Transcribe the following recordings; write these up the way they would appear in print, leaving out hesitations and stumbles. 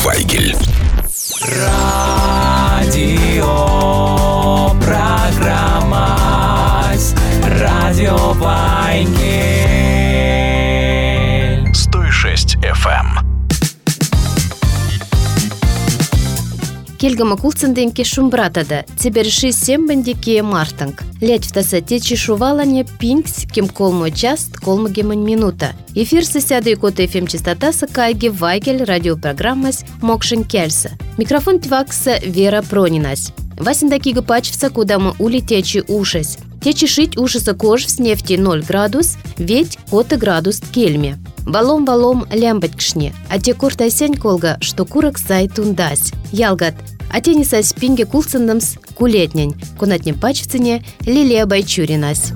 Вайгель. Радиопрограмма Радио Вайгель 106 FM. Келгама кулцынденке шумбратада, цеберши сембандеке мартанг. Лять в тасате чешувалане пинкс, кем колмо час, колмо гемон минута. Эфир сосяда и кота FM частотаса кайги Вайгель радиопрограммас Мокшин Кельса. Микрофон твакса Вера Пронинась. Васиндакига пачвса, куда мы улетечи ушась. Течи шить ушаса кож в снефти 0 градус, ведь кота градус кельме. Валом лямбать кшне, а те куртай сень колга, что курок сай тундась. Ялгат, а те не сай спинге кулцындамс кулетнень, кунатнем пачвцине Лилия Байчуринась.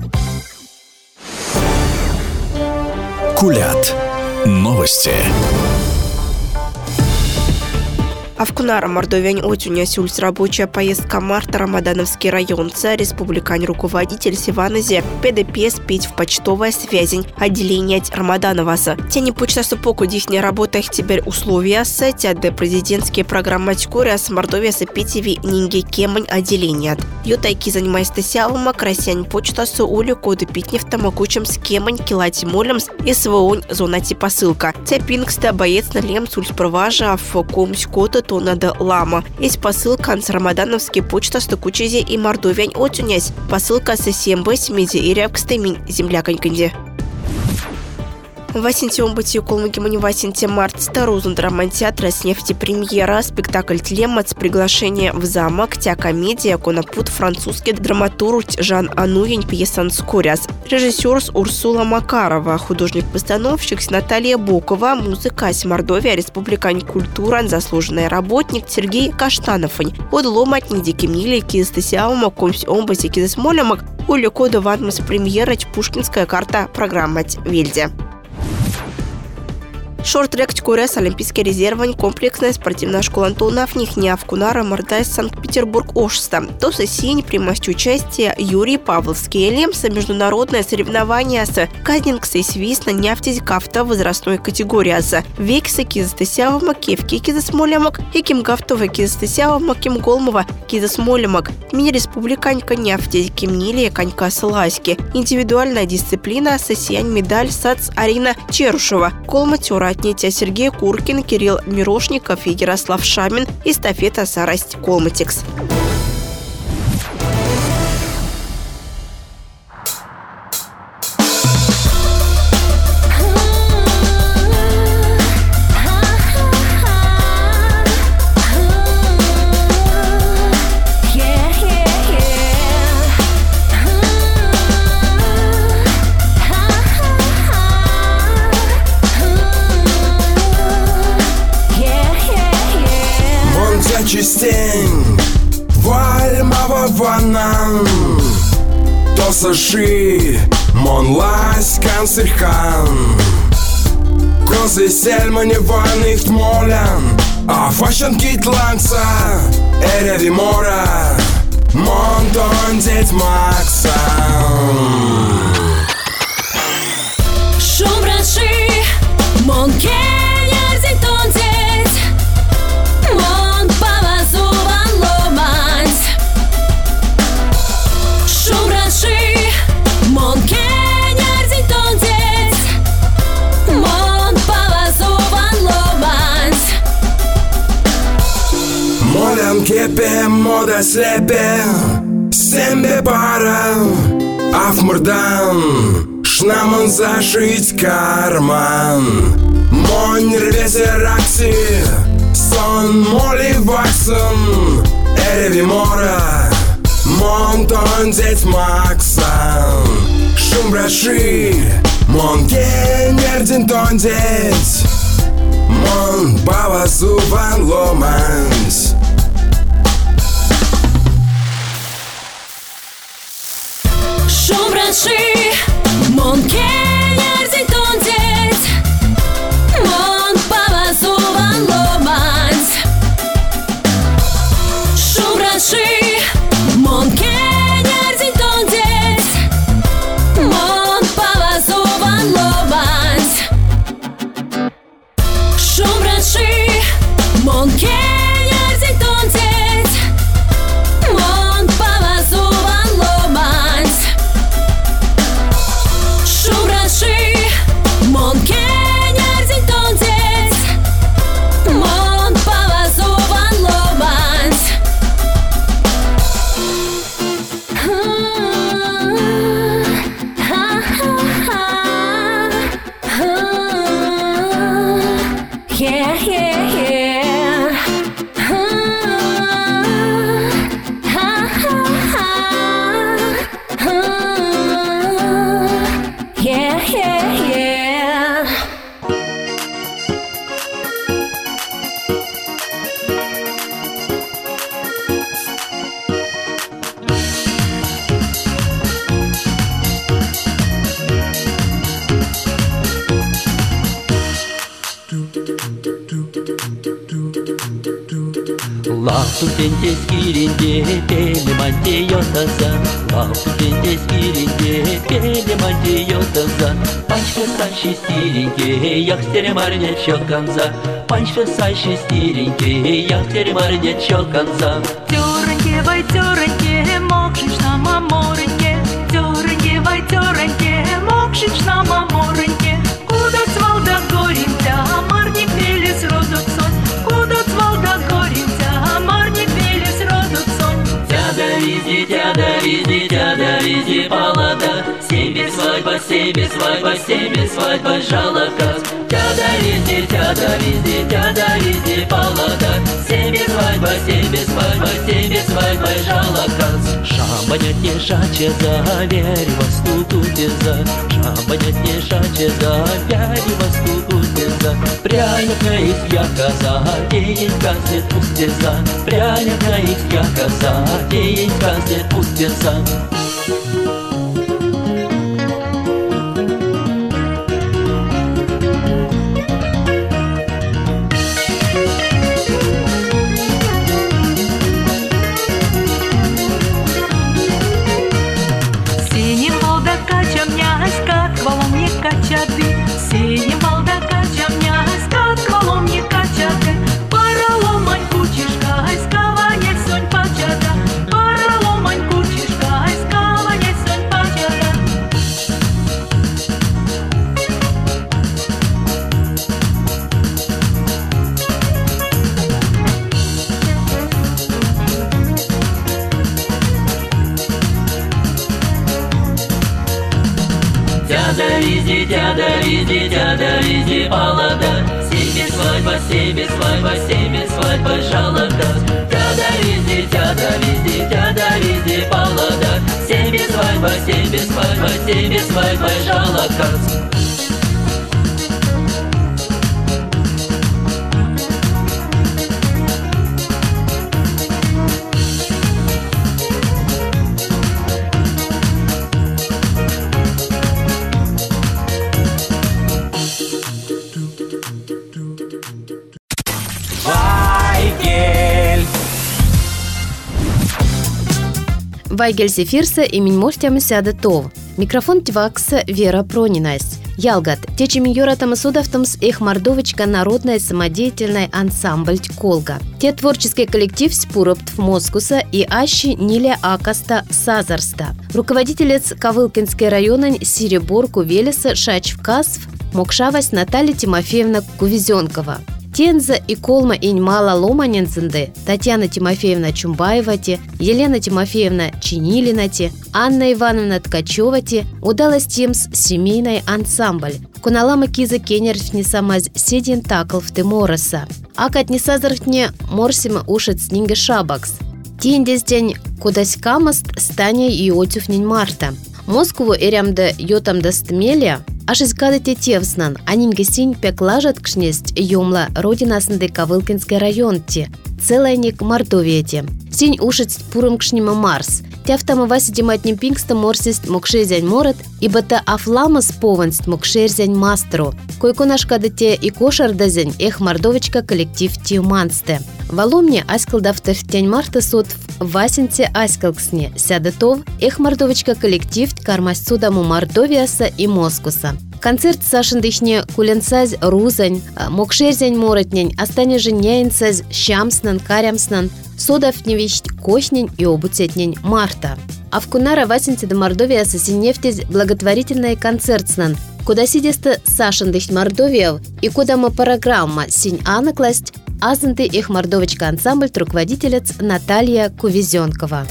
Кулят. Новости. Авкунара Мордовянь отюня сюльс рабочая поездка Марта Рамадановский район. Царь республикань руководитель Сиваназе ПДПС пить в почтовая связень отделение Рамадановаса. Тени почта супоку дихня работа их теперь условия сетя де президентские программы тькуря с Мордовия сапитиви нинги кемань отделения. Ютайки занимается сявома красянь почта с улю коды питни в тамакучем с кемань килати молемс и своонь зонати посылка. Цепингста боец на лем сульс проважа в комусь кота то надо лама. Есть посылка с Рамадановский почта с Токучизи и Мордовянь отюнясь. Посылка с Сембы, Смиди и Рябкстемин земля коньканде. Васинте омбати колмагимани Васинте март старозун драмантеатра с нефти премьера спектакль Тлемац приглашение в замок тя комедия конопут французский драматург Жан Ануень пьесан скоряс режиссер Урсула Макарова художник-постановщик Наталья Бокова музыка с Мордовия республикань культура заслуженный работник Сергей Каштановань от ломать недики мили кизастасяума комсь омбати кизасмолямак уля кода ватмас премьера Пушкинская карта программа Вельде. Шорт-трек Тькурес, Олимпийский резервань, комплексная спортивная школа Антонов, Нихня, Авкунара, Мордайс, Санкт-Петербург, Ошста. То сосень примасть участие Юрий Павловский, Лемса, международное соревнование с Казнингса и Свист на нефть кафта возрастной категории. Векса кизастасявома, кевки кизасмолямак, и кимгафтова кизастасявома, кимголмова кизасмолямак. Мини-республиканька нефть, кимнилия, конька саласьки. Индивидуальная дисциплина, сосень, медаль, сац, Арина Черушева, колматюра. Отнятия Сергей Куркин, Кирилл Мирошников и Ярослав Шамин, эстафета Сарасть Колматикс. Частень вальмава ванан то саши монлась канцерхан козы сельмани ваних молян а фашен китланца эреви мора монтон деть максан шумраши монке Кепе мода слепе Сембе пара Афмурдан Шнаман зашить карман Монь рвесе ракси Сон моли ваксан Эреви мора Монтон деть максан Шум браши Мон кенердин тон деть Мон баба зубан ломанс Шумраши, мон кенер зитон деть, мон павазуван ломанс. Шумраши, мон кенер зитон деть, мон павазуван ломанс. Шумраши, Лаптутенте скиринде пелеманте йотаза, лаптутенте скиринде пелеманте йотаза. Панчка саши стиринге, яхтере марня чоканза. Панчка саши стиринге, яхтере марня чоканза. Тёреньке, вай тёреньке, мокшич на мамореньке. Тёреньке, вай тёреньке, мокшич на мамореньке. Куда цвал да горинтя, марник пелес родот сонь. Куда цвал да горинтя, марник пелес родот сонь. Тяда везде палада. Себе свадьба, жалоказ. Тяда везде палада. Себе свадьба, жалоказ. Шамбанят не шаче за верь востутутеза. Шамбанят не шаче за верь востутутеза. Пряника из яказа, день казет пустеза. Пряника из яказа, день казет пустеза. Синим волда кача мнясь, как валом не качады. Синим волда кача мнясь, как валом не качады. Параломань кучишка, скаванец сонь пачада. Параломань кучишка, скаванец сонь пачада. Тяда везде палада. Себе свадьба, жалоказ. Тяда везде палада. Себе свадьба, жалоказ. Вайгель Сефирса имень мольтям сяда тов. Микрофон тивакса Вера Пронинайс. Ялгат, течем юратам судавтамс их мордовочка народная самодеятельная ансамбль Колга. Те творческий коллектив Спуроптв Москуса и Ащи Ниля Акаста Сазарста. Руководителец Ковылкинской района Сиреборку Велеса Шачвкасв Мокшавась Наталья Тимофеевна Кувизенкова. Тенза и Колма Иньмала Ломанензенде, Татьяна Тимофеевна Чумбаевати, Елена Тимофеевна Чинилинати, Анна Ивановна Ткачевати удалось темс семейный ансамбль. Куналама киза кенерфни самаз седин такл в Тимороса. Акат не сазархне морсима ушет снинга шабакс. Тиндес день кудась камаст стане и отюфнень марта. Москву эрямда йотамда стмеля, аж изгадате тевзнан, анинге синь пеклажат кшнесть юмла родинасынды Ковылкинский районти, целайник Мордовиете. Синь ушец пурым кшнима Марс. Тяфтама васи дематним пингста морсист мокшезянь морот, ибо та афламас пованст мокшерзянь мастеру. Койко наш кадате и кошардазянь эх мордовочка коллектив тиумансте. Валомне аскалдафтер тянь марта сот в васенце аскалксне сядатов эх мордовочка коллектив кармасцудаму Мордовиаса и Москуса. Концерт сашындыхне куленсаз рузань, мокшерзянь моротнянь, астане женяйнсаз щамснан, карямснан, содафневищ кохнень и обуцетнень марта. А в кунара васенце до Мордовиаса синефтез благотворительный концертснан, куда сидеста сашындых Мордовиев и куда ма программа синь анакласть, азанты их мордовочка ансамбль руководителец Наталья Кувизенкова.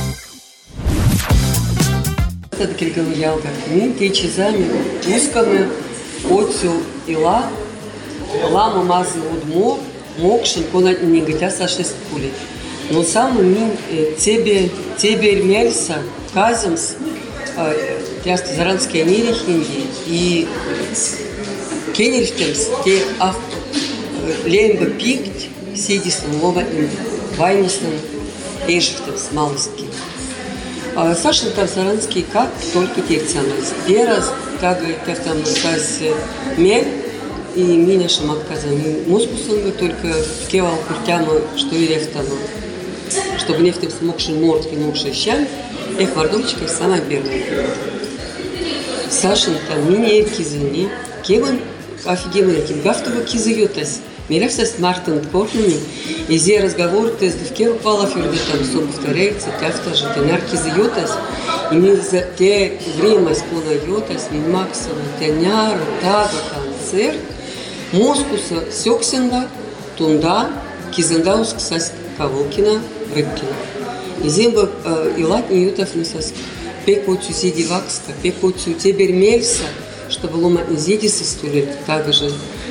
Это киргал ялга. Мин течезами усканы отцу ила лама мазы удмо мокшин конать не гитя сашест пули. Но сам мин тебе мельса каземс тяст заранские нерихинги и кенерштемс те ав лемба пикт сиди слова им вайнисным эшштемс малостки. Сашин Тарзаранский как только текцанас. Первый, как там сказать, мель, и меня шаматказами мускусом только кевал куртяма, что и рефтану. Чтобы нефтем смогший морд и мокший щам, эх, вардумчика самая первая. Сашенька, мини кизыни, кеван офигенно, кем гафтова кизыютась. Меревсас Мартин Корфни, и зе разговор тест в кеву палафюрде там все повторяется, тяфта же тенар кизыютась, и мы за те время склонаютась, ми максимум теняр, тага, концерт, москуса сёксенда, тунда, кизендауск сас Каволкина, Рыбкина. И земба и латни ютов несас пекотю сиди вакска, пекотю тебермельса, чтобы ломать не зеди со стулет, также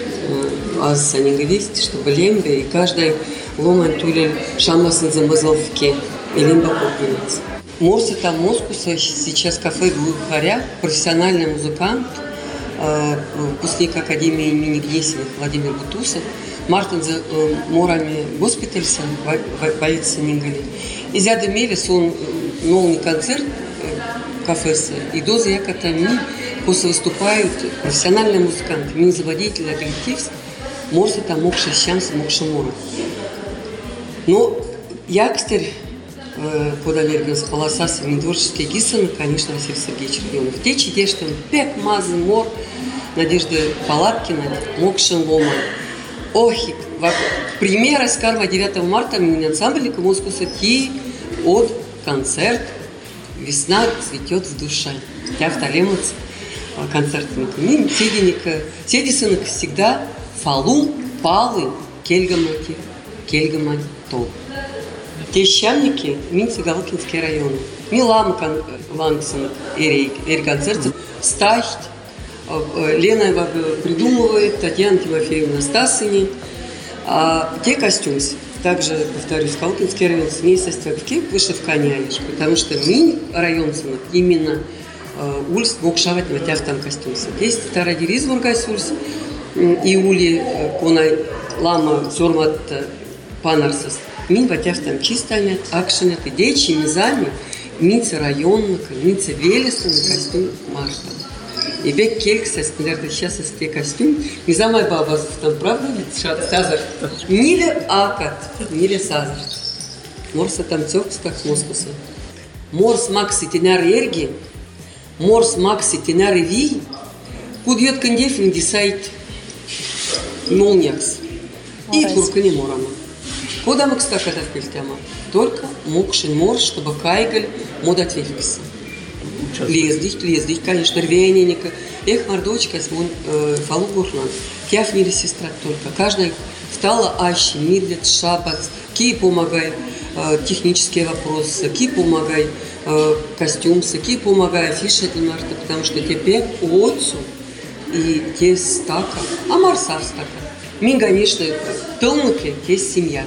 аз санинговисти, чтобы лембе, и каждый ломать тулель шамасын замазалвке, и лемба попинец. Морсы там москуса, сейчас кафе Глухаря, профессиональный музыкант, выпускник Академии имени Гнесиных Владимир Бутусов, Мартин за морами госпитальса, больница Нингали. И зяда мелис он новый концерт кафеса, и дозы якота ми после выступают профессиональные музыканты, ми заводители, коллектив, морсы там мокши щамс, мокши мора. Но якстер под аллергией сполосаса творческие гисаны, конечно, Василий Сергеевич Родионов. Те чите, что пек, мазы, мор, Надежда Палаткина, мокши лома. Охик, пример из Карма 9 марта мини ансамбль мускуса ти от концерт «Весна цветет в душе». Я вталемец концертник. Мин седисынок всегда фалу, палы, кельгамати, тол. Те щамники мин Цигалкинский район. Милам лангсынок эрей концертов стахт. Лена придумывает, Татьяна Тимофеевна Стасыни. Те костюмы, также, повторюсь, Калкинский район, с местностью вышивка няешка, потому что мин район именно ульс мокшавать на тяв там костюмы. Есть вторая дивизия Ургайсульс, и ули конай лама зормат панарсас. Мин ватяв там чистая, акшенят, и дечи, мизами, минца районных, минца велеса на костюм марта. И бек кельксас, наверное, сейчас из те костюм. Не за мой баба, там правда ведь сазар. Ниле акат, ниле сазар. Морса там тёкс, как москуса. Морс макси тенар эрги, морс макси тенар ви, кудьет кандеф индисайт молнякс. И туркани морама. Куда мы кстати в пельтяма? Только мокшин морс, чтобы кайгаль модат великс. Лездих, конечно, рвененика. Эх, мордочка, смон фалу гурлан. Тяф мире сестра только. Каждая встала ащи, мирлет, шабац. Ки помогай технические вопросы, ки помогай костюмсы, ки помогай афиша для марта, потому что тебе отцу и те стака, а марса стака. Мин, конечно, тылмуки, те семья.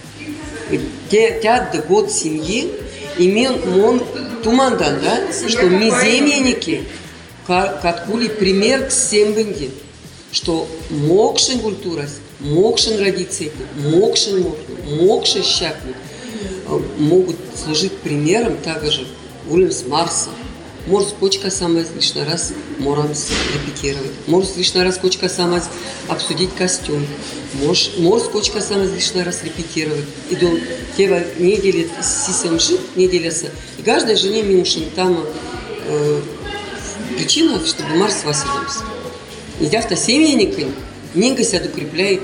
Те год семьи, имен мон тумандан, да, что миземьяники каткули пример к сембенде, что мокшин культура, мокшин родиться, мокшин можно, мокшин щакни могут служить примером также улем с Марса. Может, почка сама лишний раз морам репетировать. Может, лишний раз почка сама обсудить костюм. Может, почка сама лишний раз репетировать. И до тева недели сисем жит, неделяса. И каждой жене минушин там причина, чтобы Марс василился. И дяфта семейника ненька себя укрепляет.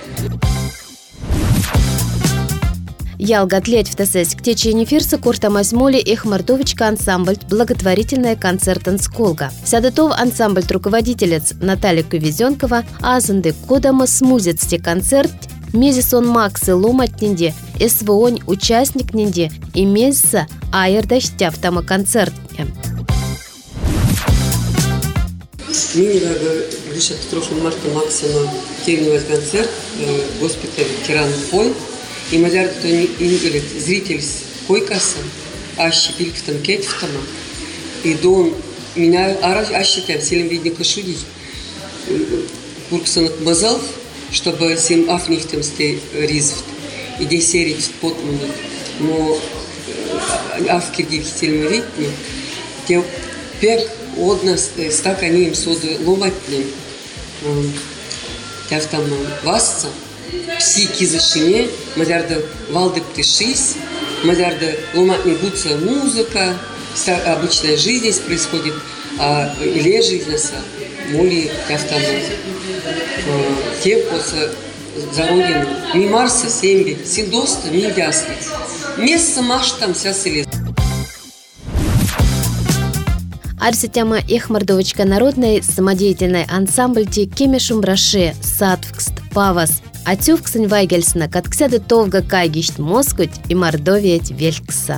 Ялгатлеть в тесеськ в течение фирса куртамась моли их мордовичка ансамбль благотворительная концертан Сколга. Сядатов ансамбль руководителец Наталья Кувезенкова азанды кодама смузицте концерт мезисон максы ломать нинде СВОНь участник нинде и мезиса айердащтя в тама концерт. Минера лишь строфу марта максима терминный концерт госпиталь Тиран Пой. И мадяр то не говорит зритель с койкаса, ащи пилктам кетьфтама, и дон меня ащи тем селим видно кашуди, курксанок мазал, чтобы сим афнихтем сте ризфт, и десерить потмани, но афкиргив селим видно, те пек одна стак они им соды ломатнем, яфтаман васца, пси кизышине, мадярда валды пришись, мадярда ломатни гуца музыка, обычная жизнь здесь происходит, или жизнь моли яфтаман. Тем после за родину, ми Марса семьи, сидоста, ми ясли. Место маш там вся селеза. Арсетяма Эхмардовочка народной самодеятельный ансамбль ти кемешум браше, садвкст, павас. Атювксын вайгельсна, катксяды товга кайгишт москуть и мордовиять велькса.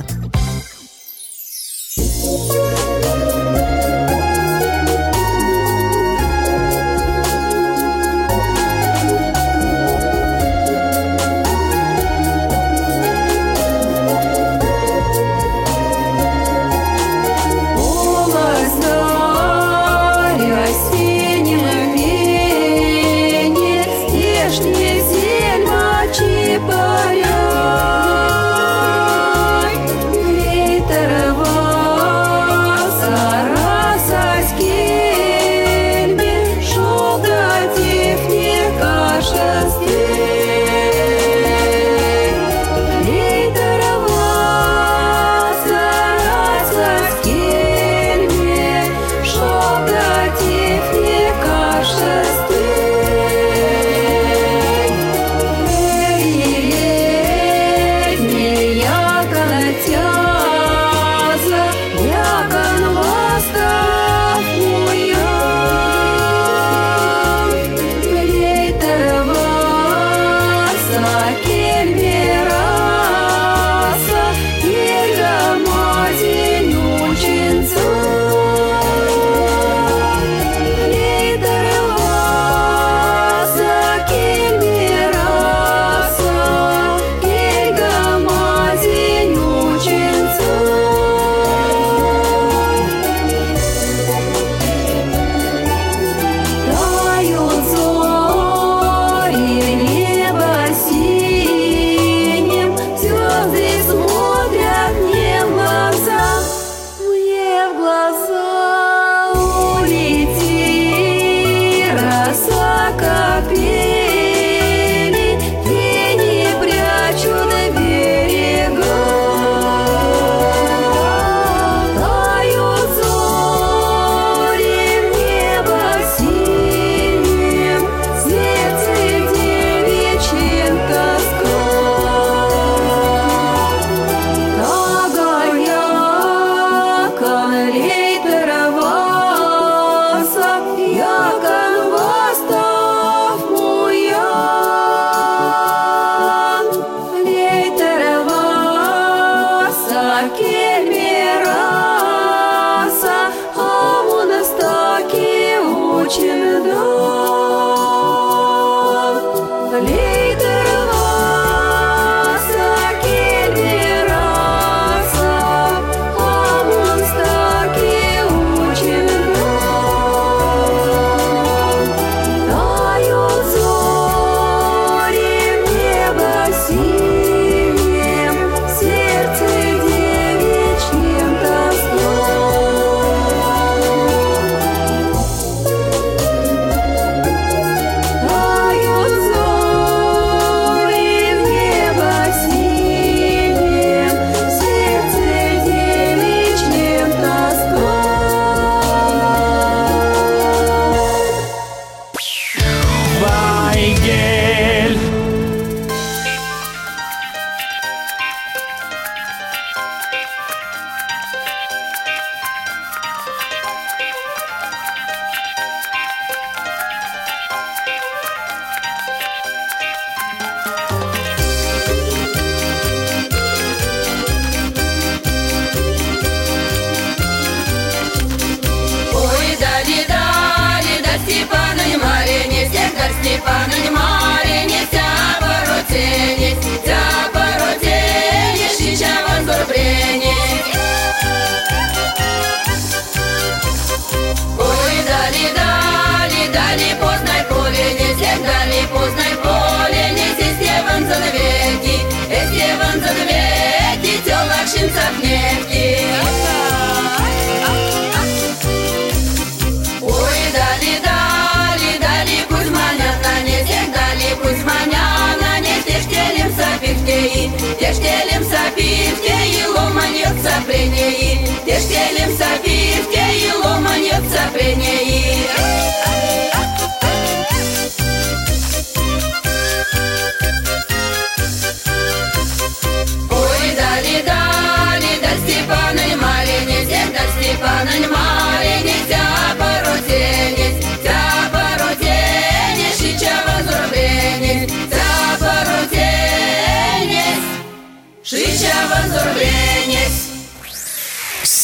Ой, дали, дали, дали, Кузьманя, на несе.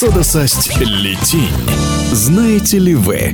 Содасасть летинь. Знаете ли вы?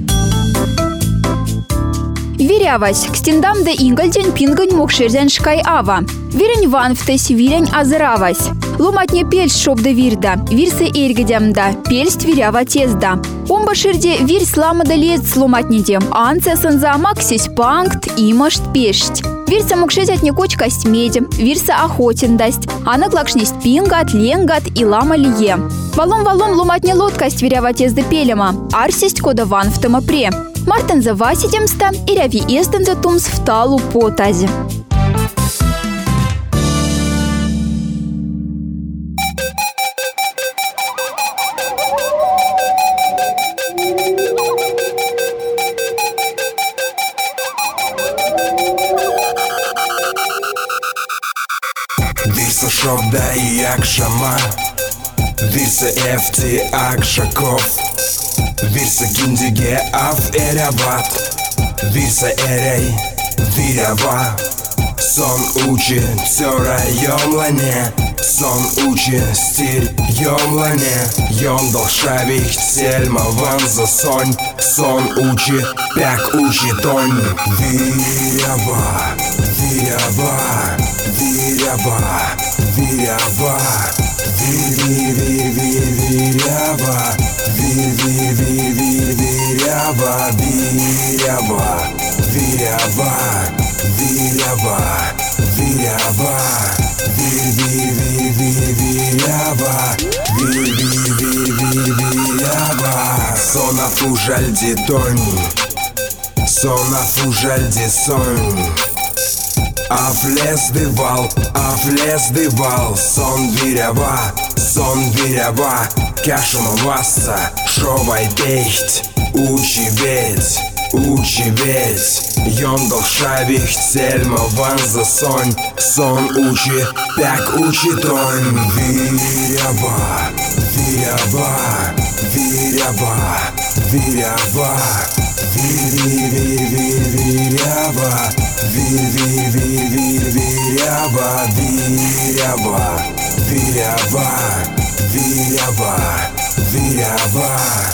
Верявась, кстиндам да ингальден пингань мокшерден шкай ава. Вирень ванфтес, вирень азыравась. Ломатне пельс шобда вирда, вирсы эргедемда, пельст вирява тезда. Омба шерде вирь сламада лез сломатнедем, анце санза максись панкт имашт пешт. Вирса мокшезят не коч костьмедем, вирса охотен дасть, а на клакшнесть пингат, ленгат и лама лие. Валом ломатне лодкасть вирява тезда пелема, арсесть кода ванфтема пре. Мартен за васидемста и ряви эстен за тумс в талу потази. Вирса шобда и акшама, вирса эфти акшаков. Вирса гиндиге аф эряват, вирса эрей вирява. Сон учи цёра йомлане, сон учи стиль йомлане. Йом долшавик цельма ванза сонь, сон учи пяк учи тонь. Вирява, вирява, вирява, вирява. Вирява, вирява, вирява, вирява, вирява, вирява, вирява. Сона фужальди тонь, сона фужальди сонь. Афлес дывал, сон вирява, кашма васса, шовай бейхт, учи ведь, йондал шавих, цельма ванза сонь, сон учи, пяк учи тонь. Вирява, вирява, вирява, вирява, вирява, вирява, вирява, вирява, вирява, вирява,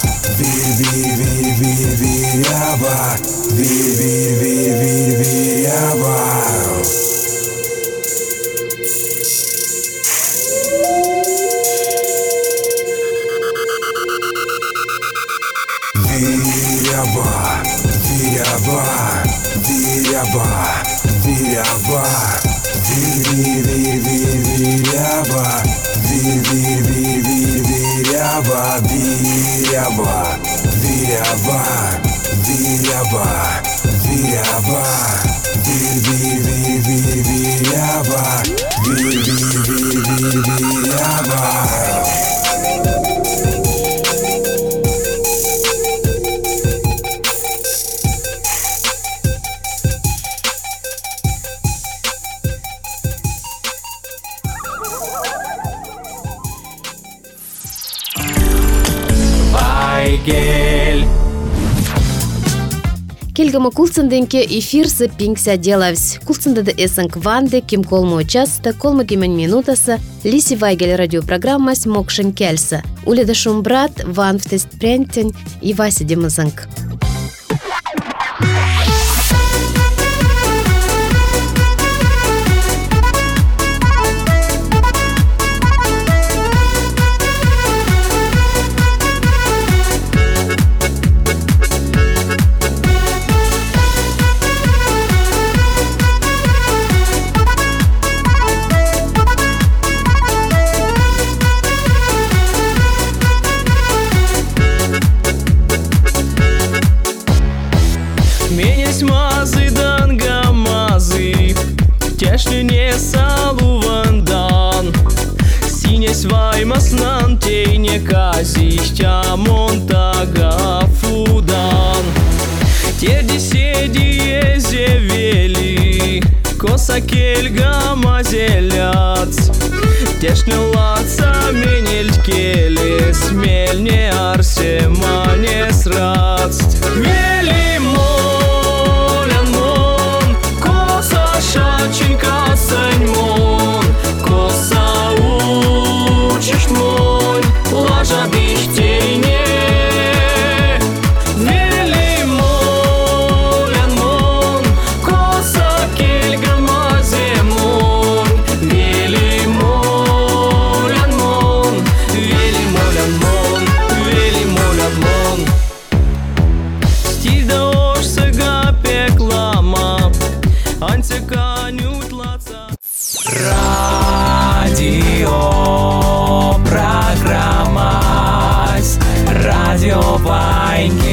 вирява. Вайгель. Келгама кулцынденке эфирсы пингся делавсь. Кулцындады эсэнк ванды, ким колмо участа, колмо гимен минутасы, лиси Вайгель радиопрограммась мокшен кельса. Уледа шумбрат, ван в тест прентень и Вася демызэнк. Тешлене салувандан, синес ваймаснан тейне казища монтага фудан. Терди седи зевели, коса кельга мазеляц. Тешне лаца менельт келес, мельне арсе манес рац. Вели молян мон, коса шаченька сань мон, коса учишь монь, лажа бишь Радио программа Радио Вайнки.